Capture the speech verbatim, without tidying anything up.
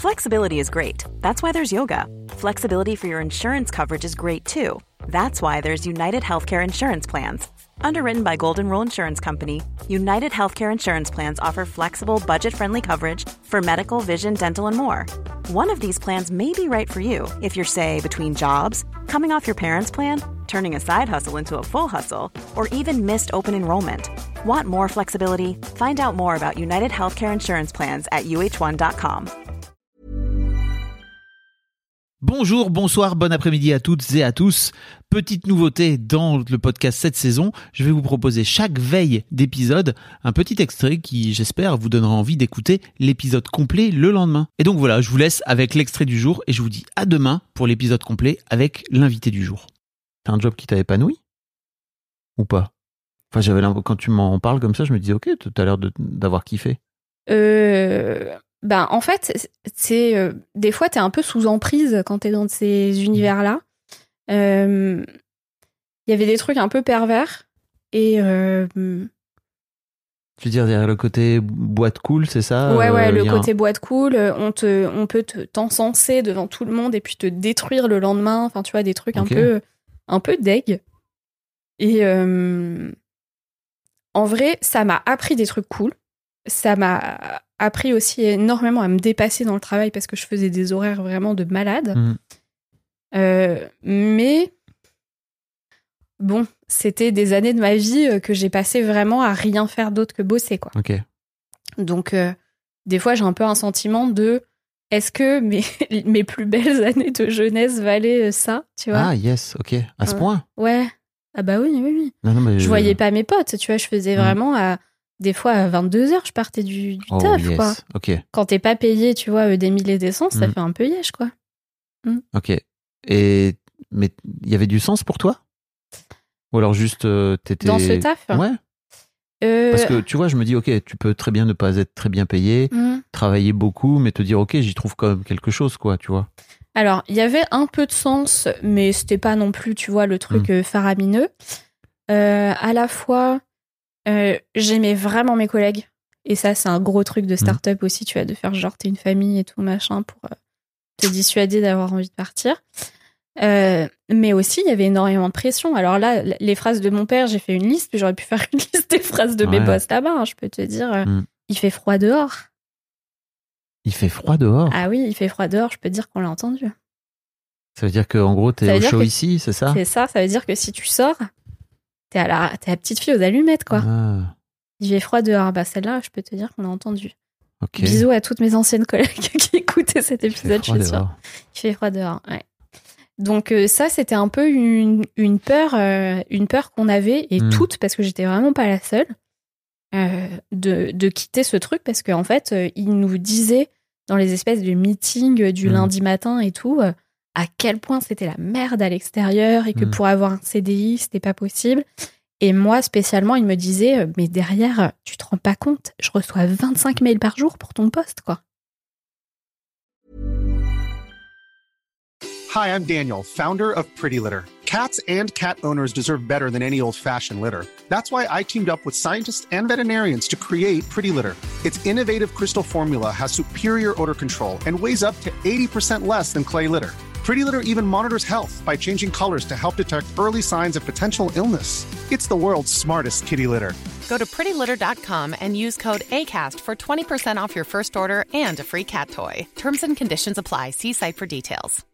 Flexibility is great. That's why there's yoga. Flexibility for your insurance coverage is great too. That's why there's United Healthcare Insurance Plans. Underwritten by Golden Rule Insurance Company, United Healthcare Insurance Plans offer flexible, budget-friendly coverage for medical, vision, dental, and more. One of these plans may be right for you if you're, say, between jobs, coming off your parents' plan, turning a side hustle into a full hustle, or even missed open enrollment. Want more flexibility? Find out more about United Healthcare Insurance Plans at U H one dot com. Bonjour, bonsoir, bon après-midi à toutes et à tous. Petite nouveauté dans le podcast cette saison, je vais vous proposer chaque veille d'épisode un petit extrait qui, j'espère, vous donnera envie d'écouter l'épisode complet le lendemain. Et donc voilà, je vous laisse avec l'extrait du jour et je vous dis à demain pour l'épisode complet avec l'invité du jour. C'est un job qui t'a épanoui ? Ou pas ? Enfin, j'avais l'impression, quand tu m'en parles comme ça, je me disais, ok, t'as l'air de, d'avoir kiffé. Euh... Ben, en fait, c'est euh, des fois, t'es un peu sous emprise quand t'es dans ces univers-là. Il euh, y avait des trucs un peu pervers. Et... Euh, tu veux dire, derrière le côté boîte cool, c'est ça ? Ouais, ouais, euh, le un... côté boîte cool. On, te, on peut te, t'encenser devant tout le monde et puis te détruire le lendemain. Enfin, tu vois, des trucs okay. un peu, un peu deg. Et euh, en vrai, ça m'a appris des trucs cool. Ça m'a appris aussi énormément à me dépasser dans le travail parce que je faisais des horaires vraiment de malade. Mmh. Euh, mais bon, c'était des années de ma vie que j'ai passé vraiment à rien faire d'autre que bosser, quoi. Okay. Donc, euh, des fois, j'ai un peu un sentiment de est-ce que mes, mes plus belles années de jeunesse valaient ça, tu vois ? Ah, yes, ok. À ce euh, point ? Ouais. Ah bah oui, oui, oui. Non, non, mais je je... voyais pas mes potes, tu vois, je faisais mmh. vraiment à... Des fois, à vingt-deux heures, je partais du, du oh, taf, yes. quoi. Okay. Quand t'es pas payé, tu vois, des milliers d'essence, mm. ça fait un peu yèche, quoi. Mm. Ok. Et, mais il y avait du sens pour toi ? Ou alors juste, euh, t'étais... Dans ce taf ? Ouais. Euh... Parce que, tu vois, je me dis, ok, tu peux très bien ne pas être très bien payé, mm. travailler beaucoup, mais te dire, ok, j'y trouve quand même quelque chose, quoi, tu vois. Alors, il y avait un peu de sens, mais c'était pas non plus, tu vois, le truc mm. faramineux. Euh, à la fois... Euh, j'aimais vraiment mes collègues et ça c'est un gros truc de start-up mmh. aussi, tu vois, de faire genre t'es une famille et tout machin pour euh, te dissuader d'avoir envie de partir, euh, mais aussi il y avait énormément de pression. Alors là, les phrases de mon père, j'ai fait une liste, puis j'aurais pu faire une liste des phrases de ouais. mes boss là-bas, hein, je peux te dire euh, mmh. il fait froid dehors. Il fait froid dehors ? Ah oui, il fait froid dehors, je peux te dire qu'on l'a entendu. Ça veut dire qu'en gros t'es au chaud que, ici, c'est ça ? C'est ça, ça veut dire que si tu sors T'es à la, t'es la petite fille aux allumettes, quoi. Ah. Il fait froid dehors. Bah, celle-là, je peux te dire qu'on a entendu. Okay. Bisous à toutes mes anciennes collègues qui écoutaient cet épisode, je suis sûre. Il fait froid dehors, ouais. Donc, euh, ça, c'était un peu une, une peur, euh, une peur qu'on avait, et mmh. toutes, parce que j'étais vraiment pas la seule, euh, de, de quitter ce truc, parce qu'en fait, euh, ils nous disaient, dans les espèces de meetings du mmh. lundi matin et tout, euh, à quel point c'était la merde à l'extérieur et que mmh. pour avoir un C D I, c'était pas possible. Et moi, spécialement, il me disait, mais derrière, tu te rends pas compte, je reçois vingt-cinq mails par jour pour ton poste, quoi. Hi, I'm Daniel, founder of Pretty Litter. Cats and cat owners deserve better than any old-fashioned litter. That's why I teamed up with scientists and veterinarians to create Pretty Litter. Its innovative crystal formula has superior odor control and weighs up to eighty percent less than clay litter. Pretty Litter even monitors health by changing colors to help detect early signs of potential illness. It's the world's smartest kitty litter. Go to pretty litter dot com and use code ACAST for twenty percent off your first order and a free cat toy. Terms and conditions apply. See site for details.